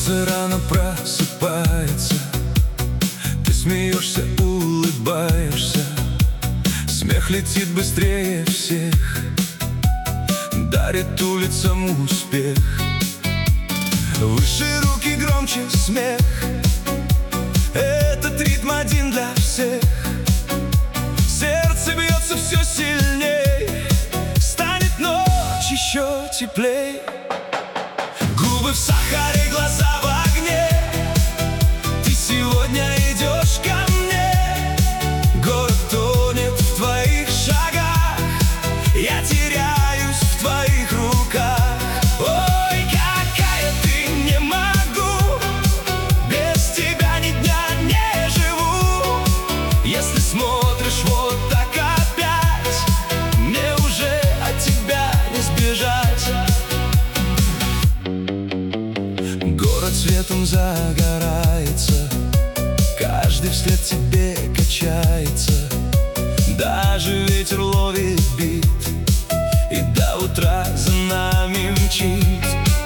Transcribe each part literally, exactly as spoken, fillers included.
Солнце рано просыпается, ты смеешься, улыбаешься, смех летит быстрее всех, дарит улицам успех. Выше руки, громче смех, этот ритм один для всех. Сердце бьется все сильней, станет ночь еще теплей. Губы в сахаре, глаза в огне, ты сегодня идешь ко мне. Город тонет в твоих шагах, я теряюсь в твоих руках. Ой, какая ты, не могу, без тебя ни дня не живу. Если смотришь вот так опять, мне уже от тебя не сбежать. Город светом загорается, каждый вслед тебе качается. Даже ветер ловит бит и до утра за нами мчит.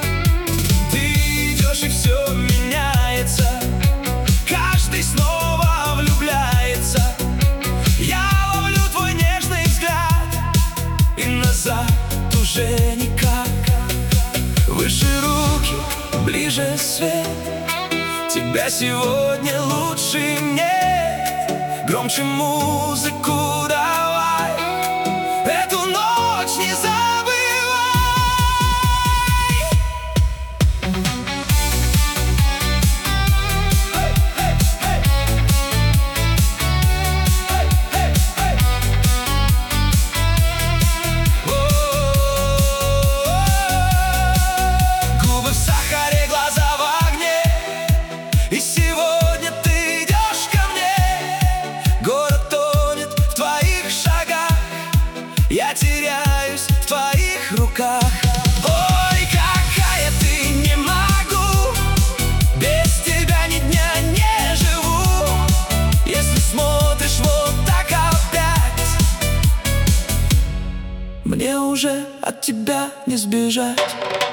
Ты идешь, и все меняется, каждый снова влюбляется. Я ловлю твой нежный взгляд, и назад уже никак. Выше руки, ближе свет, тебя сегодня лучше нет. Громче музыку давай, эту ночь не забывай. Губы в сахаре, глаза в огне, и сегодня ты идешь ко мне. Город тонет в твоих шагах, я теряюсь в твоих руках. Ой, какая ты, не могу, без тебя ни дня не живу. Если смотришь вот так опять, мне уже от тебя не сбежать.